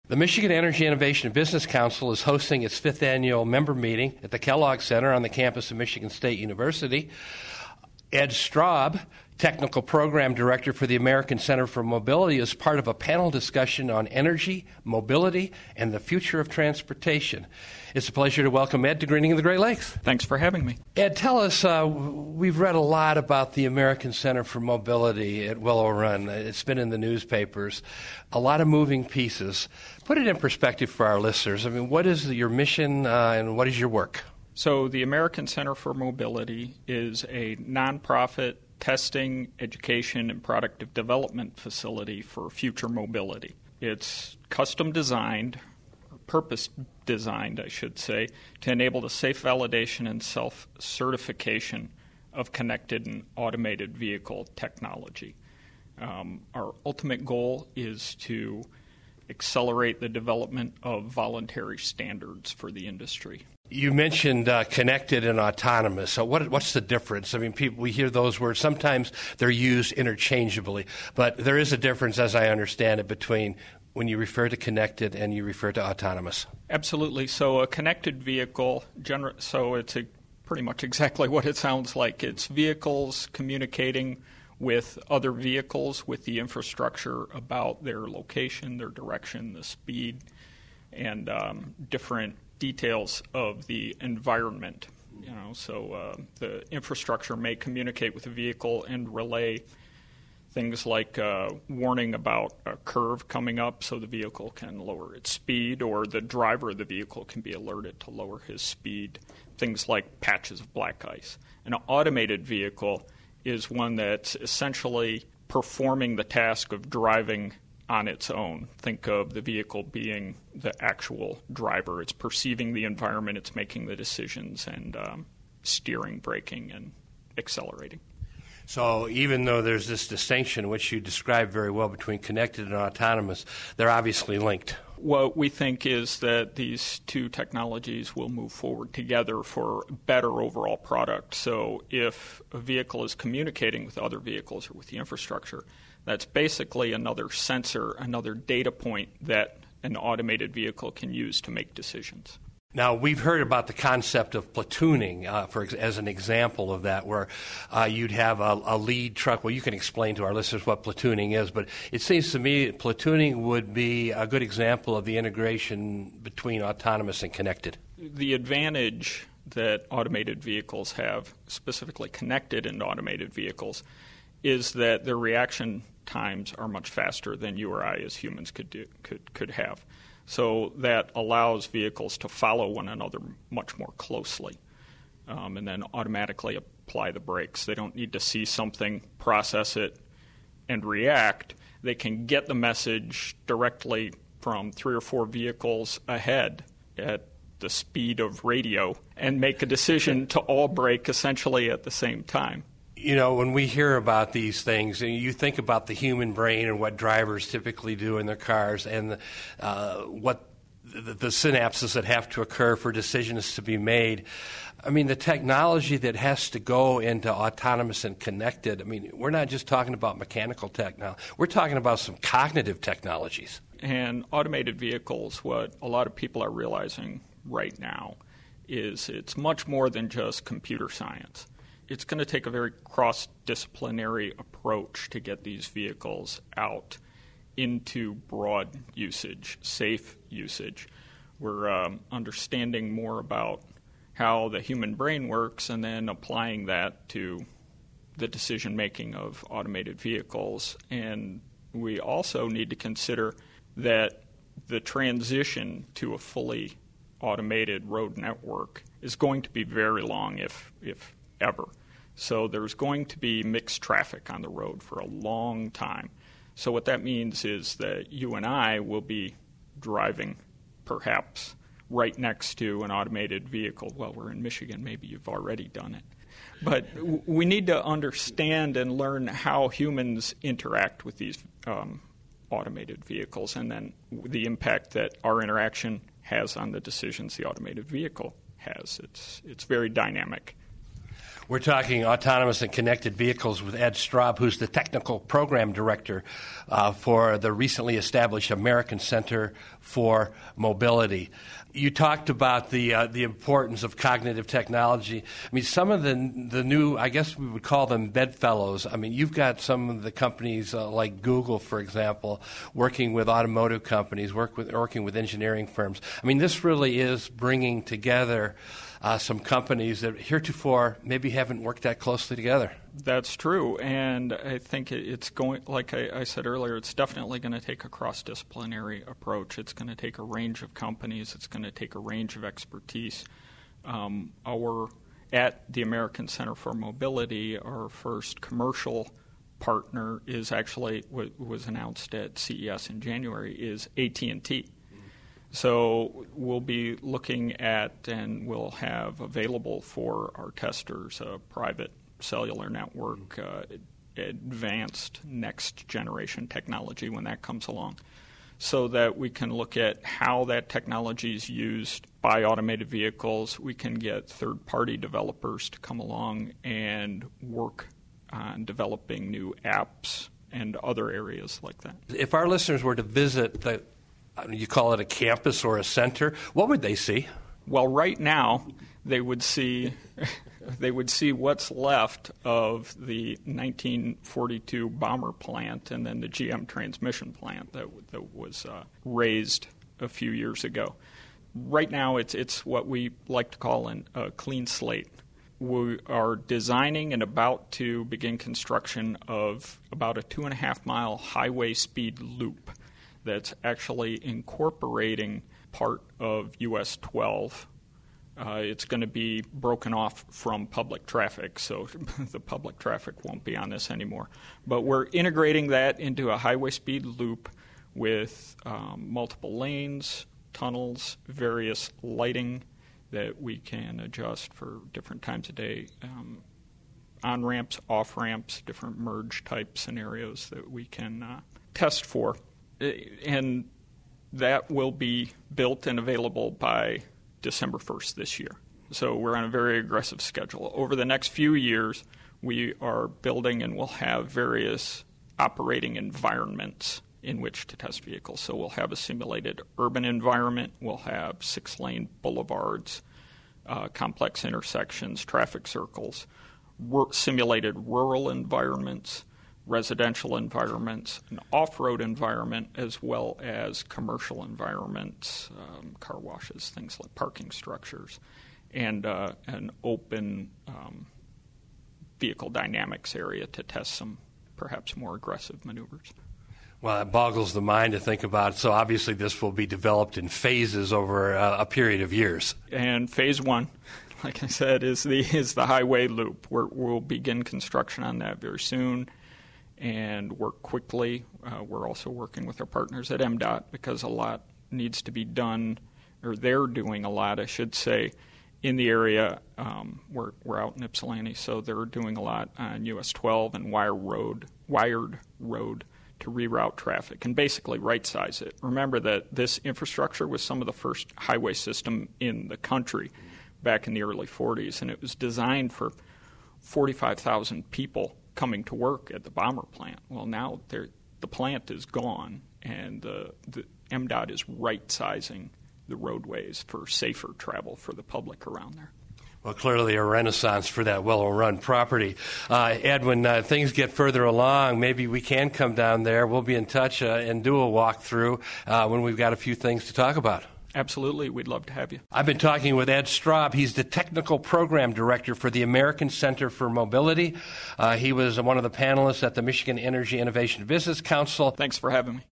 The Michigan Energy Innovation and Business Council is hosting its 5th annual member meeting at the Kellogg Center on the campus of Michigan State University. Ed Straub, Technical Program Director for the American Center for Mobility, is part of a panel discussion on energy, mobility, and the future of transportation. It's a pleasure to welcome Ed to Greening of the Great Lakes. Thanks for having me. Ed, tell us, we've read a lot about the American Center for Mobility at Willow Run. It's been in the newspapers. A lot of moving pieces. Put it in perspective for our listeners. I mean, what is your mission and what is your work? So the American Center for Mobility is a nonprofit testing, education, and product development facility for future mobility. It's custom designed, or purpose designed, I should say, to enable the safe validation and self-certification of connected and automated vehicle technology. Our ultimate goal is to accelerate the development of voluntary standards for the industry. You mentioned connected and autonomous. So what's the difference? I mean, we hear those words. Sometimes they're used interchangeably, but there is a difference, as I understand it, between when you refer to connected and you refer to autonomous. Absolutely. So a connected vehicle, so it's pretty much exactly what it sounds like. It's vehicles communicating with other vehicles, with the infrastructure about their location, their direction, the speed, and different details of the environment. So the infrastructure may communicate with the vehicle and relay things like warning about a curve coming up so the vehicle can lower its speed, or the driver of the vehicle can be alerted to lower his speed, things like patches of black ice. An automated vehicle is one that's essentially performing the task of driving on its own. Think of the vehicle being the actual driver. It's perceiving the environment, it's making the decisions, and steering, braking, and accelerating. So even though there's this distinction, which you described very well, between connected and autonomous, they're obviously linked. What we think is that these two technologies will move forward together for better overall product. So if a vehicle is communicating with other vehicles or with the infrastructure, that's basically another sensor, another data point that an automated vehicle can use to make decisions. Now, we've heard about the concept of platooning as an example of that, where you'd have a lead truck. Well, you can explain to our listeners what platooning is, but it seems to me platooning would be a good example of the integration between autonomous and connected. The advantage that automated vehicles have, specifically connected and automated vehicles, is that their reaction times are much faster than you or I as humans could have. So that allows vehicles to follow one another much more closely and then automatically apply the brakes. They don't need to see something, process it, and react. They can get the message directly from 3 or 4 vehicles ahead at the speed of radio and make a decision to all brake essentially at the same time. You know, when we hear about these things, and you think about the human brain and what drivers typically do in their cars, and what the synapses that have to occur for decisions to be made. I mean, the technology that has to go into autonomous and connected, I mean, we're not just talking about mechanical technology. We're talking about some cognitive technologies. And automated vehicles, what a lot of people are realizing right now is it's much more than just computer science. It's going to take a very cross-disciplinary approach to get these vehicles out into broad usage, safe usage. We're understanding more about how the human brain works and then applying that to the decision-making of automated vehicles. And we also need to consider that the transition to a fully automated road network is going to be very long, if ever. So there's going to be mixed traffic on the road for a long time. So what that means is that you and I will be driving perhaps right next to an automated vehicle. Well, we're in Michigan. Maybe you've already done it. But we need to understand and learn how humans interact with these automated vehicles, and then the impact that our interaction has on the decisions the automated vehicle has. It's very dynamic. We're talking autonomous and connected vehicles with Ed Straub, who's the technical program director for the recently established American Center for Mobility. You talked about the importance of cognitive technology. I mean, some of the new, I guess we would call them bedfellows. I mean, you've got some of the companies like Google, for example, working with automotive companies, working with engineering firms. I mean, this really is bringing together some companies that heretofore maybe haven't worked that closely together. That's true, and I think it's going, like I said earlier, it's definitely going to take a cross-disciplinary approach. It's going to take a range of companies. It's going to take a range of expertise. At the American Center for Mobility, our first commercial partner is actually, was announced at CES in January, is AT&T. So we'll be looking at and we'll have available for our testers a private cellular network, advanced next generation technology when that comes along, so that we can look at how that technology is used by automated vehicles. We can get third-party developers to come along and work on developing new apps and other areas like that. If our listeners were to visit you call it a campus or a center, what would they see? Well, right now they would see what's left of the 1942 bomber plant and then the GM transmission plant that was raised a few years ago. Right now it's what we like to call a clean slate. We are designing and about to begin construction of about a 2.5-mile highway speed loop that's actually incorporating part of US 12. It's going to be broken off from public traffic, so the public traffic won't be on this anymore. But we're integrating that into a highway speed loop with multiple lanes, tunnels, various lighting that we can adjust for different times of day, on-ramps, off-ramps, different merge type scenarios that we can test for. And that will be built and available by December 1st this year. So we're on a very aggressive schedule. Over the next few years, we are building and we'll have various operating environments in which to test vehicles. So we'll have a simulated urban environment. We'll have 6-lane boulevards, complex intersections, traffic circles, simulated rural environments, residential environments, an off-road environment, as well as commercial environments, car washes, things like parking structures, and an open vehicle dynamics area to test some perhaps more aggressive maneuvers. Well, that boggles the mind to think about. So obviously this will be developed in phases over a period of years. And phase one, like I said, is the highway loop. We'll begin construction on that very soon and work quickly. We're also working with our partners at MDOT because a lot needs to be done, or they're doing a lot, I should say, in the area. We're out in Ypsilanti, so they're doing a lot on US 12 and Wired Road to reroute traffic and basically right-size it. Remember that this infrastructure was some of the first highway system in the country back in the early 40s, and it was designed for 45,000 people coming to work at the bomber plant. Well, now the plant is gone, and the MDOT is right-sizing the roadways for safer travel for the public around there. Well, clearly a renaissance for that well-run property. Ed, when things get further along, maybe we can come down there. We'll be in touch and do a walkthrough when we've got a few things to talk about. Absolutely. We'd love to have you. I've been talking with Ed Straub. He's the Technical Program Director for the American Center for Mobility. He was one of the panelists at the Michigan Energy Innovation Business Council. Thanks for having me.